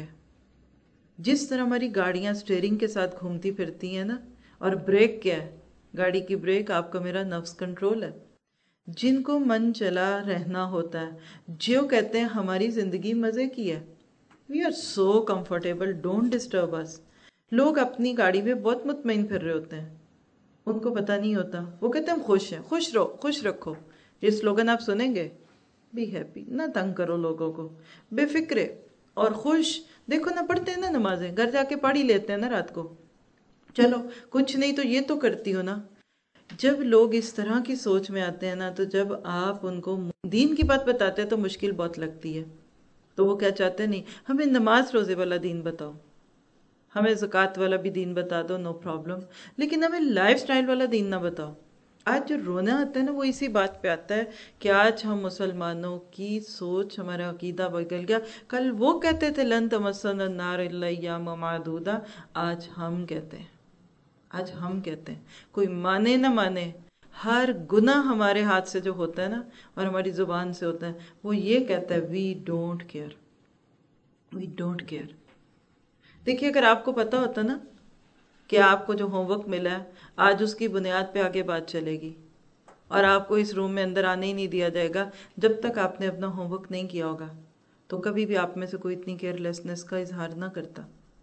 جس طرح ہماری گاڑیاں سٹیرنگ کے ساتھ گھومتی پھرتی ہیں نا. اور بریک کیا ہے؟ گاڑی کی بریک آپ کا میرا نفس کنٹرول ہے. جن کو من چلا رہنا ہوتا ہے، جو کہتے ہیں ہماری زندگی مزے کی ہے، we are so comfortable, don't disturb us. لوگ اپنی گاڑی میں بہت مطمئن پھر رہے ہوتے ہیں، ان کو پتہ نہیں ہوتا. وہ کہتے ہیں ہم خوش ہیں. خوش رہو، خوش رکھو. یہ سلوگن آپ سنیں گے، بی ہیپی، نہ تنگ کرو لوگوں کو، بے فکرے اور خوش. دیکھو نہ پڑھتے ہیں نا نمازیں، گھر جا کے پڑھ ہی لیتے ہیں نا رات کو. چلو کچھ نہیں تو یہ تو کرتی ہو نا. جب لوگ اس طرح کی سوچ میں آتے ہیں نا، تو جب آپ ان کو دین کی بات بتاتے ہیں تو مشکل بہت لگتی ہے. تو وہ کیا چاہتے ہیں؟ نہیں ہمیں نماز روزے والا دین بتاؤ، ہمیں زکوٰۃ والا بھی دین بتا دو، نو پرابلم، لیکن ہمیں لائف سٹائل والا دین نہ بتاؤ. آج جو رونا آتا ہے نا وہ اسی بات پہ آتا ہے کہ آج ہم مسلمانوں کی سوچ، ہمارا عقیدہ بدل گیا. کل وہ کہتے تھے لن تمسنا النار الا ایام معدودہ، آج ہم کہتے ہیں آج ہم کہتے ہیں کوئی مانے نہ مانے، ہر گناہ ہمارے ہاتھ سے جو ہوتا ہے نا اور ہماری زبان سے ہوتا ہے، وہ یہ کہتا ہے we don't care, we don't care. دیکھیے اگر آپ کو پتا ہوتا نا کہ آپ کو جو ہوم ورک ملا ہے آج اس کی بنیاد پہ آگے بات چلے گی اور آپ کو اس روم میں اندر آنے ہی نہیں دیا جائے گا جب تک آپ نے اپنا ہوم ورک نہیں کیا ہوگا، تو کبھی بھی آپ میں سے کوئی اتنی کیئر لیسنس کا اظہار نہ کرتا.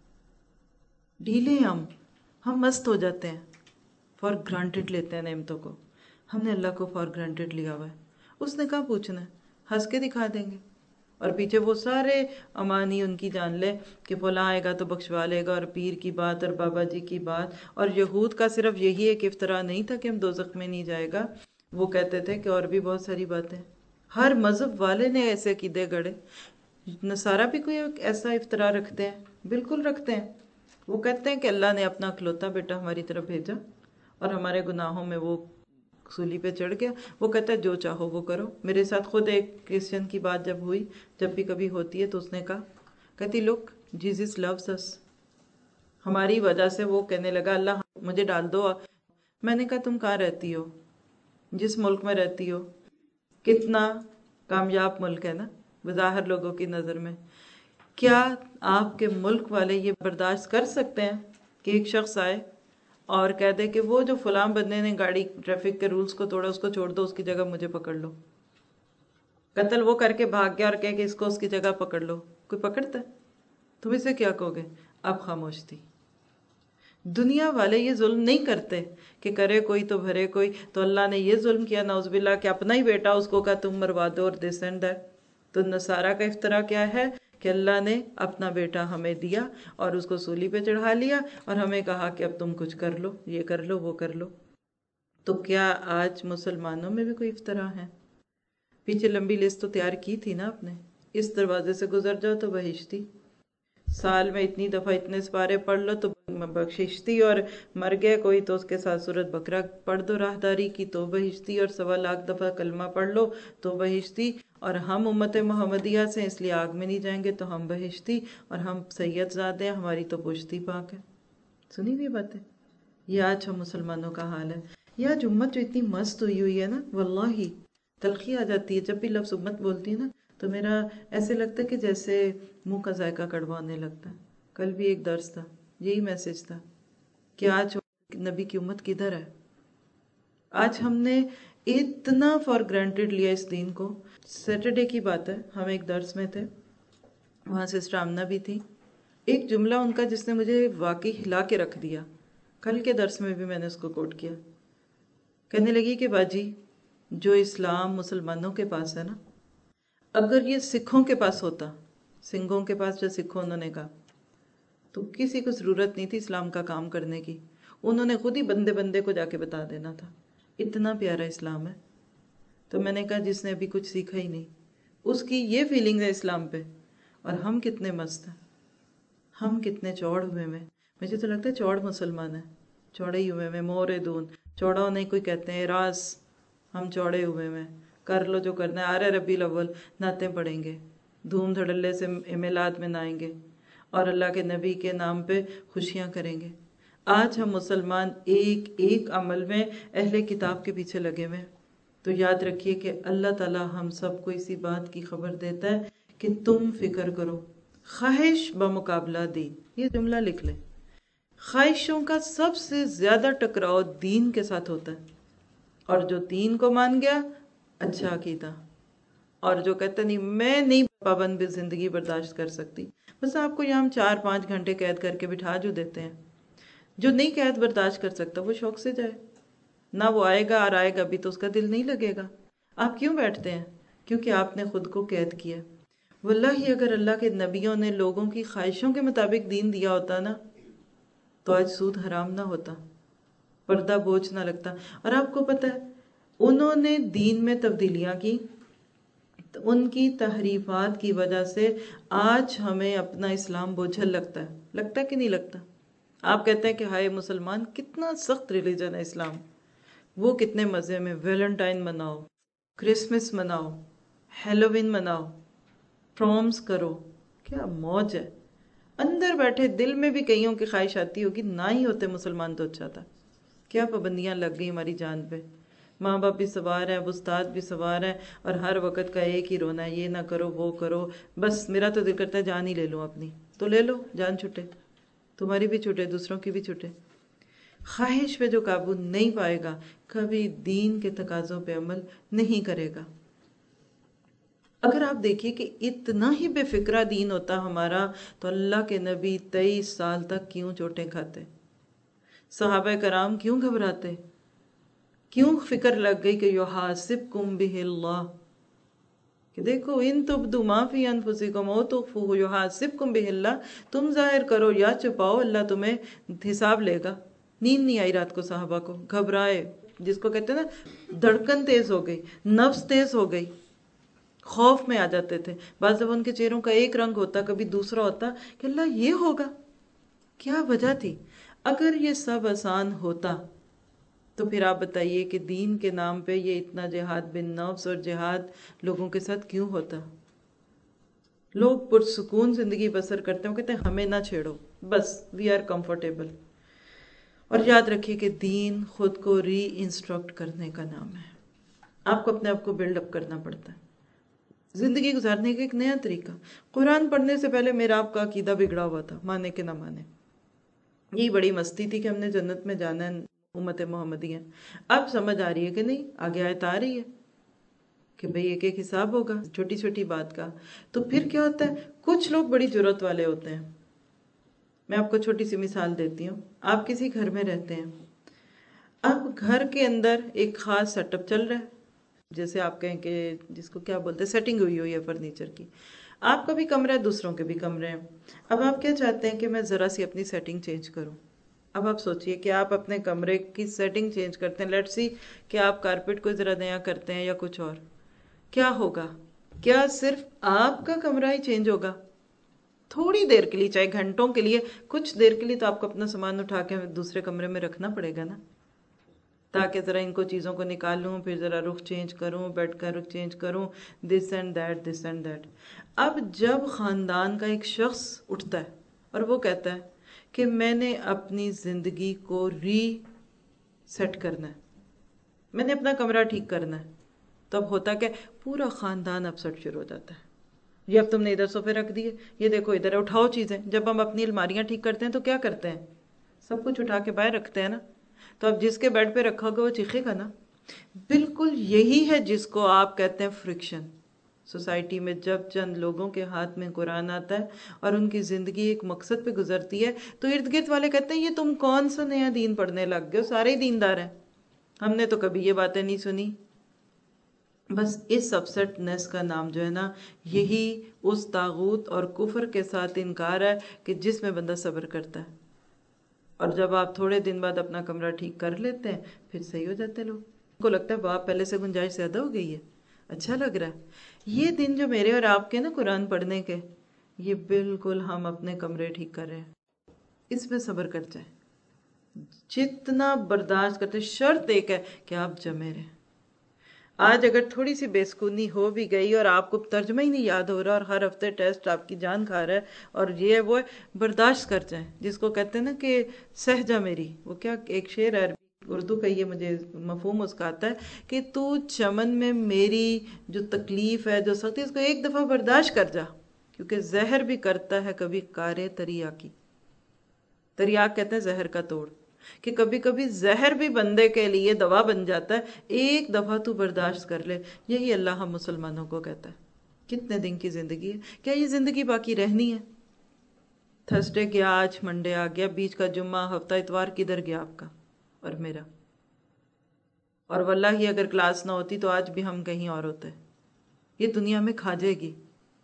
ڈھیلے ہم ہم مست ہو جاتے ہیں، فار گرانٹیڈ لیتے ہیں نعمتوں کو. ہم نے اللہ کو فار گرانٹیڈ لیا ہوا ہے. اس نے کہاں پوچھنا ہے، ہنس کے دکھا دیں گے اور پیچھے وہ سارے امانی ان کی جان لے کہ فلاں آئے گا تو بخشوا لے گا، اور پیر کی بات اور بابا جی کی بات. اور یہود کا صرف یہی ایک افطرا نہیں تھا کہ ہم دوزخ میں نہیں جائے گا، وہ کہتے تھے کہ اور بھی بہت ساری باتیں. ہر مذہب والے نے ایسے عقیدے گڑے. نصارہ بھی کوئی ایسا افطرا رکھتے ہیں؟ بالکل رکھتے ہیں. وہ کہتے ہیں کہ اللہ نے اپنا اکلوتا بیٹا ہماری طرف بھیجا اور ہمارے گناہوں میں وہ سولی پہ چڑھ گیا. وہ کہتا ہے جو چاہو وہ کرو. میرے ساتھ خود ایک کرسچن کی بات جب ہوئی، جب بھی کبھی ہوتی ہے تو اس نے کہا، کہتی لک جیزس لوز اس. ہماری وجہ سے وہ کہنے لگا اللہ مجھے ڈال دو. میں نے کہا تم کہاں رہتی ہو؟ جس ملک میں رہتی ہو، کتنا کامیاب ملک ہے نا بظاہر لوگوں کی نظر میں. کیا آپ کے ملک والے یہ برداشت کر سکتے ہیں کہ ایک شخص آئے اور کہہ دے کہ وہ جو فلاں بندے نے گاڑی ٹریفک کے رولز کو توڑا اس کو چھوڑ دو، اس کی جگہ مجھے پکڑ لو؟ قتل وہ کر کے بھاگ گیا اور کہے کہ اس کو اس کی جگہ پکڑ لو. کوئی پکڑتا ہے؟ تم اسے کیا کہو گے؟ اب خاموش تھی. دنیا والے یہ ظلم نہیں کرتے کہ کرے کوئی تو بھرے کوئی. تو اللہ نے یہ ظلم کیا نعوذ باللہ کہ اپنا ہی بیٹا اس کو کہا تم مروا دو اور دس اینڈ دیٹ. تو نصارہ کا افطرا کیا ہے کہ اللہ نے اپنا بیٹا ہمیں دیا اور اس کو سولی پہ چڑھا لیا اور ہمیں کہا کہ اب تم کچھ کر لو، یہ کر لو وہ کر لو. تو کیا آج مسلمانوں میں بھی کوئی افطرا ہے؟ پیچھے لمبی لسٹ تو تیار کی تھی نا آپ نے. اس دروازے سے گزر جاؤ تو بہشتی، سال میں اتنی دفعہ اتنے سپارے پڑھ لو تو بخششتی، اور مر گئے کوئی تو اس کے ساتھ سورۃ بقرہ پڑھ دو راہداری کی تو بہشتی، اور سوا لاکھ دفعہ کلمہ پڑھ لو تو بہشتی. اور ہم امت محمدیہ سے اس لیے آگ میں نہیں جائیں گے تو ہم بہشتی، اور ہم سید زادے ہیں ہماری تو پشتی پاک ہے. سنی ہوئی باتیں. یہ آج ہم مسلمانوں کا حال ہے. یہ آج امت جو اتنی مست ہوئی ہوئی ہے نا، واللہ تلخی آ جاتی ہے جب بھی لفظ امت بولتی ہے نا، تو میرا ایسے لگتا ہے کہ جیسے منہ کا ذائقہ کڑوا ہونے لگتا ہے. کل بھی ایک درس تھا، یہی میسج تھا کہ آج نبی کی امت کدھر ہے. آج ہم نے اتنا فار گرانٹیڈ لیا اس دین کو. سیٹرڈے کی بات ہے، ہم ایک درس میں تھے، وہاں سسٹر آمنہ بھی تھی. ایک جملہ ان کا جس نے مجھے واقعی ہلا کے رکھ دیا، کل کے درس میں بھی میں نے اس کو کوٹ کیا. کہنے لگی کہ باجی جو اسلام مسلمانوں کے پاس ہے نا، اگر یہ سکھوں کے پاس ہوتا، سنگھوں کے پاس جو سکھوں انہوں نے کہا، تو کسی کو ضرورت نہیں تھی اسلام کا کام کرنے کی. انہوں نے خود ہی بندے بندے کو جا کے بتا دینا تھا. اتنا پیارا اسلام ہے. تو میں نے کہا جس نے ابھی کچھ سیکھا ہی نہیں، اس کی یہ فیلنگ ہے اسلام پہ، اور ہم کتنے مست ہیں، ہم کتنے چوڑ ہوئے میں. مجھے تو لگتا ہے چوڑ مسلمان ہیں، چوڑے ہی ہوئے میں، مورے دون چوڑا ہونے کوئی کہتے ہیں راز. ہم چوڑے ہوئے میں، کر لو جو کرنا ہے. آ رہے ربیع الاول نعتیں پڑھیں گے، دھوم دھڑلے سے میلاد میں نائیں گے، اور اللہ کے نبی کے نام پہ خوشیاں کریں گے. آج ہم مسلمان ایک ایک عمل میں اہل کتاب کے پیچھے لگے ہوئے. تو یاد رکھیے کہ اللہ تعالی ہم سب کو اسی بات کی خبر دیتا ہے کہ تم فکر کرو، خواہش بمقابلہ دین. یہ جملہ لکھ لیں. خواہشوں کا سب سے زیادہ ٹکراؤ دین کے ساتھ ہوتا ہے، اور جو دین کو مان گیا اچھا عقیدہ، اور جو کہتا نہیں میں نہیں پابند بھی زندگی برداشت کر سکتی. بس آپ کو یہاں ہم چار پانچ گھنٹے قید کر کے بٹھا جو دیتے ہیں. جو نہیں قید برداشت کر سکتا وہ شوق سے جائے، نہ وہ آئے گا اور آئے گا بھی تو اس کا دل نہیں لگے گا. آپ کیوں بیٹھتے ہیں؟ کیونکہ آپ نے خود کو قید کیا. واللہ اگر اللہ کے نبیوں نے لوگوں کی خواہشوں کے مطابق دین دیا ہوتا نا، تو آج سود حرام نہ ہوتا، پردہ بوجھ نہ لگتا. اور آپ کو پتہ ہے انہوں نے دین میں تبدیلیاں کی، تو ان کی تحریفات کی وجہ سے آج ہمیں اپنا اسلام بوجھل لگتا ہے. لگتا ہے کہ نہیں لگتا؟ آپ کہتے ہیں کہ ہائے مسلمان کتنا سخت ریلیجن ہے اسلام، وہ کتنے مزے میں ویلنٹائن مناؤ، کرسمس مناؤ، ہیلووین مناؤ، پرومز کرو، کیا موج ہے. اندر بیٹھے دل میں بھی کئیوں کی خواہش آتی ہوگی نہ ہی ہوتے مسلمان تو اچھا تھا. کیا پابندیاں لگ گئی ہماری جان پہ. ماں باپ بھی سوار ہیں، اب استاد بھی سوار ہیں، اور ہر وقت کا ایک ہی رونا ہے، یہ نہ کرو وہ کرو. بس میرا تو دل کرتا ہے جان ہی لے لوں اپنی. تو لے لو، جان چھٹے، تمہاری بھی چھٹے، دوسروں کی بھی چھٹے. خواہش پہ جو قابو نہیں پائے گا کبھی دین کے تقاضوں پہ عمل نہیں کرے گا. اگر آپ دیکھیے کہ اتنا ہی بے فکرہ دین ہوتا ہمارا تو اللہ کے نبی تیئیس سال تک کیوں چوٹیں کھاتے؟ صحابہ کرام کیوں گھبراتے؟ کیوں فکر لگ گئی کہ یحاسبکم بہ اللہ، کہ دیکھو ان تبدوا ما فی انفسکم او تخفوہ یحاسبکم بہ اللہ، تم ظاہر کرو یا چھپاؤ اللہ تمہیں حساب لے گا. نیند نہیں آئی رات کو صحابہ کو، گھبرائے، جس کو کہتے ہیں نا دھڑکن تیز ہو گئی، نفس تیز ہو گئی، خوف میں آ جاتے تھے. بعض جب ان کے چہروں کا ایک رنگ ہوتا کبھی دوسرا ہوتا کہ اللہ یہ ہوگا. کیا وجہ تھی؟ اگر یہ سب آسان ہوتا تو پھر آپ بتائیے کہ دین کے نام پہ یہ اتنا جہاد بن نفس اور جہاد لوگوں کے ساتھ کیوں ہوتا؟ لوگ پرسکون زندگی بسر کرتے ہیں، کہتے ہیں ہمیں نہ چھیڑو، بس وی آر کمفرٹیبل. اور یاد رکھیے کہ دین خود کو ری انسٹرکٹ کرنے کا نام ہے. آپ کو اپنے آپ کو بلڈ اپ کرنا پڑتا ہے، زندگی گزارنے کا ایک نیا طریقہ. قرآن پڑھنے سے پہلے میرا آپ کا عقیدہ بگڑا ہوا تھا، مانے کہ نہ مانے. یہی بڑی مستی تھی کہ ہم نے جنت میں جانا ہے، امت محمدی ہے. اب سمجھ آ رہی ہے کہ نہیں، آگے آیت آ رہی ہے کہ بھئی ایک ایک حساب ہوگا چھوٹی چھوٹی بات کا. تو پھر کیا ہوتا ہے، کچھ لوگ بڑی جرات والے ہوتے ہیں. میں آپ کو چھوٹی سی مثال دیتی ہوں. آپ کسی گھر میں رہتے ہیں، اب گھر کے اندر ایک خاص سیٹ اپ چل رہا ہے، جیسے آپ کہیں کہ جس کو کیا بولتے ہیں سیٹنگ ہوئی ہوئی ہے فرنیچر کی. آپ کا بھی کمرہ ہے، دوسروں کے بھی کمرے ہیں. اب آپ کیا چاہتے ہیں کہ میں ذرا سی اپنی سیٹنگ چینج کروں. اب آپ سوچئے کہ آپ اپنے کمرے کی سیٹنگ چینج کرتے ہیں، لیٹس سی کہ آپ کارپیٹ کو ذرا نیا کرتے ہیں یا کچھ اور. کیا ہوگا؟ کیا صرف آپ کا کمرہ ہی چینج ہوگا؟ تھوڑی دیر کے لیے، چاہے گھنٹوں کے لیے، کچھ دیر کے لیے تو آپ کو اپنا سامان اٹھا کے دوسرے کمرے میں رکھنا پڑے گا نا، تاکہ ذرا ان کو چیزوں کو نکالوں، پھر ذرا رخ چینج کروں، بیڈ کا رخ چینج کروں، this and that this and that. اب جب خاندان کا ایک شخص اٹھتا ہے اور وہ کہتا ہے کہ میں نے اپنی زندگی کو ری سیٹ کرنا ہے، میں نے اپنا کمرہ ٹھیک کرنا ہے، تو اب ہوتا کہ پورا خاندان اپسٹ شروع ہو جاتا ہے. یہ اب تم نے ادھر صوفے رکھ دیے، یہ دیکھو ادھر ہے، اٹھاؤ چیزیں. جب ہم اپنی الماریاں ٹھیک کرتے ہیں تو کیا کرتے ہیں؟ سب کچھ اٹھا کے باہر رکھتے ہیں نا. تو اب جس کے بیڈ پہ رکھا ہوگا وہ چیخے گا نا، بالکل یہی ہے جس کو آپ کہتے ہیں فرکشن۔ سوسائٹی میں جب چند لوگوں کے ہاتھ میں قرآن آتا ہے اور ان کی زندگی ایک مقصد پہ گزرتی ہے تو ارد گرد والے کہتے ہیں یہ تم کون سا نیا دین پڑھنے لگ گئے ہو، سارے ہی دیندار ہیں، ہم نے تو کبھی یہ باتیں نہیں سنی۔ بس اس اپسٹ نیس کا نام جو ہے نا، یہی اس طاغوت اور کفر کے ساتھ انکار ہے کہ جس میں بندہ صبر کرتا ہے، اور جب آپ تھوڑے دن بعد اپنا کمرہ ٹھیک کر لیتے ہیں پھر صحیح ہو جاتے ہیں لوگ۔ ان کو لگتا ہے باپ پہلے سے گنجائش زیادہ ہو گئی ہے، اچھا لگ رہا ہے۔ یہ دن جو میرے اور آپ کے نا قرآن پڑھنے کے، یہ بالکل ہم اپنے کمرے ٹھیک کر رہے ہیں۔ اس میں صبر کر جائیں، جتنا برداشت کرتے، شرط ایک ہے کہ آپ جمے رہیں۔ آج اگر تھوڑی سی بے سکونی ہو بھی گئی اور آپ کو ترجمہ ہی نہیں یاد ہو رہا اور ہر ہفتے ٹیسٹ آپ کی جان کھا رہا ہے اور یہ وہ ہے، برداشت کر جائیں۔ جس کو کہتے ہیں نا کہ سہجہ میری، وہ کیا ایک شعر ہے عربی اردو کا، یہ مجھے مفہوم اس کا آتا ہے کہ تو چمن میں میری جو تکلیف ہے، جو سختی ہے، اس کو ایک دفعہ برداشت کر جا، کیونکہ زہر بھی کرتا ہے کبھی کارے تریاکی۔ تریاک کہتے ہیں زہر کا توڑ، کہ کبھی کبھی زہر بھی بندے کے لیے دوا بن جاتا ہے، ایک دفعہ تو برداشت کر لے۔ یہی اللہ ہم مسلمانوں کو کہتا ہے۔ کتنے دن کی زندگی ہے، کیا یہ زندگی باقی رہنی ہے؟ تھرسڈے گیا، آج منڈے آ گیا، بیچ کا جمعہ، ہفتہ اتوار کدھر گیا آپ کا اور میرا؟ اور واللہ ہی اگر کلاس نہ ہوتی تو آج بھی ہم کہیں اور ہوتے۔ یہ دنیا میں کھا جائے گی۔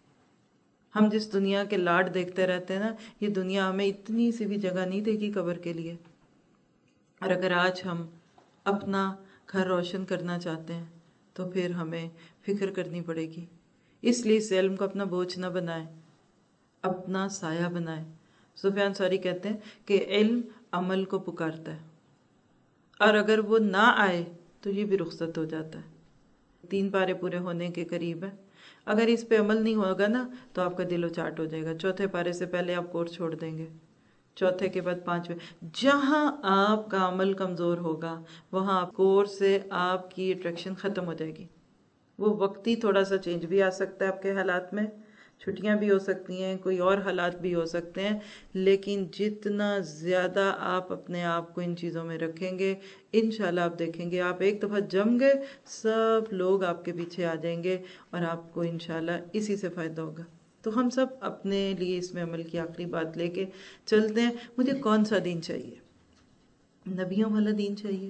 ہم جس دنیا کے لاڈ دیکھتے رہتے ہیں نا، یہ دنیا ہمیں اتنی سی بھی جگہ نہیں دے گی قبر کے لیے۔ اور اگر آج ہم اپنا گھر روشن کرنا چاہتے ہیں تو پھر ہمیں فکر کرنی پڑے گی۔ اس لیے اس علم کو اپنا بوجھ نہ بنائیں، اپنا سایہ بنائیں۔ سفیان ثوری کہتے ہیں کہ علم عمل کو پکارتا ہے، اور اگر وہ نہ آئے تو یہ بھی رخصت ہو جاتا ہے۔ تین پارے پورے ہونے کے قریب ہے، اگر اس پہ عمل نہیں ہوگا نا تو آپ کا دل و چاٹ ہو جائے گا۔ چوتھے پارے سے پہلے آپ کورس چھوڑ دیں گے، چوتھے کے بعد پانچویں۔ جہاں آپ کا عمل کمزور ہوگا وہاں کورس سے آپ کی اٹریکشن ختم ہو جائے گی۔ وہ وقتی تھوڑا سا چینج بھی آ سکتا ہے آپ کے حالات میں، چھٹیاں بھی ہو سکتی ہیں، کوئی اور حالات بھی ہو سکتے ہیں، لیکن جتنا زیادہ آپ اپنے آپ کو ان چیزوں میں رکھیں گے، انشاءاللہ آپ دیکھیں گے آپ ایک دفعہ جم گئے، سب لوگ آپ کے پیچھے آ جائیں گے اور آپ کو انشاءاللہ اسی سے فائدہ ہوگا۔ تو ہم سب اپنے لیے اس میں عمل کی آخری بات لے کے چلتے ہیں۔ مجھے کون سا دین چاہیے؟ نبیوں والا دین چاہیے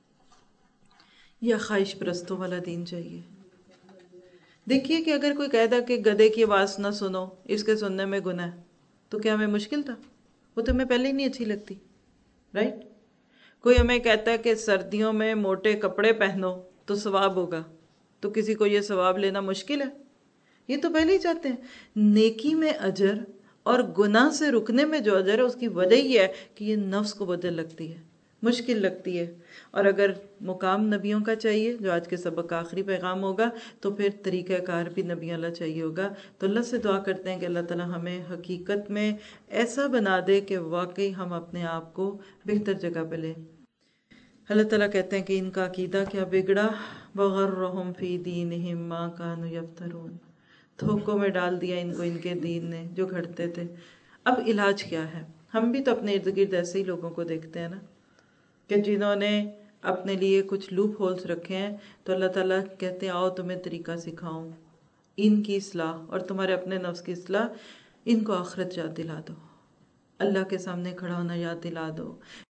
یا خواہش پرستوں والا دین چاہیے؟ دیکھیے کہ اگر کوئی کہہ دا کہ گدھے کی آواز نہ سنو، اس کے سننے میں گناہ ہے، تو کیا ہمیں مشکل تھا؟ وہ تو ہمیں پہلے ہی نہیں اچھی لگتی، رائٹ؟ کوئی ہمیں کہتا ہے کہ سردیوں میں موٹے کپڑے پہنو تو ثواب ہوگا، تو کسی کو یہ ثواب لینا مشکل ہے؟ یہ تو پہلے ہی چاہتے ہیں۔ نیکی میں اجر اور گناہ سے رکنے میں جو اجر ہے، اس کی وجہ یہ ہے کہ یہ نفس کو بدل لگتی ہے، مشکل لگتی ہے۔ اور اگر مقام نبیوں کا چاہیے، جو آج کے سبق کا آخری پیغام ہوگا، تو پھر طریقہ کار بھی نبی اللہ چاہیے ہوگا۔ تو اللہ سے دعا کرتے ہیں کہ اللہ تعالی ہمیں حقیقت میں ایسا بنا دے کہ واقعی ہم اپنے آپ کو بہتر جگہ پہ لیں۔ اللہ تعالیٰ کہتے ہیں کہ ان کا عقیدہ کیا بگڑا، وَغَرَّهُمْ فِي دِينِهِمْ مَا كَانُوا يَفْتَرُونَ، دھوکوں میں ڈال دیا ان کو ان کے دین نے جو گھڑتے تھے۔ اب علاج کیا ہے؟ ہم بھی تو اپنے ارد گرد ایسے ہی لوگوں کو دیکھتے ہیں نا، کہ جنہوں نے اپنے لیے کچھ لوپ ہولز رکھے ہیں، تو اللہ تعالیٰ کہتے ہیں آؤ تمہیں طریقہ سکھاؤں ان کی اصلاح اور تمہارے اپنے نفس کی اصلاح۔ ان کو آخرت یاد دلا دو، اللہ کے سامنے کھڑا ہونا یاد دلا دو،